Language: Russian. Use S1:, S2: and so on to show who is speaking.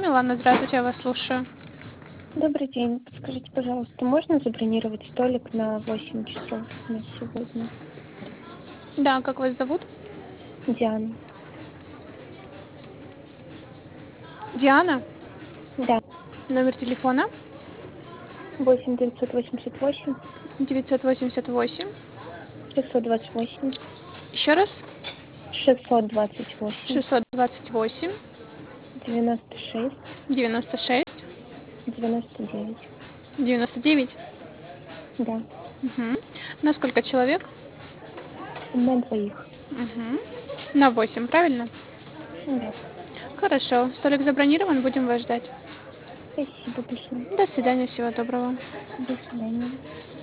S1: Милана, здравствуйте, я вас слушаю.
S2: Добрый день. Подскажите, пожалуйста, можно забронировать столик на 8 часов на сегодня?
S1: Да, как вас зовут?
S2: Диана.
S1: Диана?
S2: Да.
S1: Номер телефона?
S2: 8 988
S1: 988.
S2: 628
S1: Еще раз?
S2: 628
S1: 628.
S2: 96
S1: 96.
S2: 99.
S1: 99.
S2: Да.
S1: Угу. На сколько человек?
S2: На двоих.
S1: Угу. На 8, правильно?
S2: Да.
S1: Хорошо. Столик забронирован, будем вас ждать.
S2: Спасибо большое.
S1: До свидания, всего доброго.
S2: До свидания.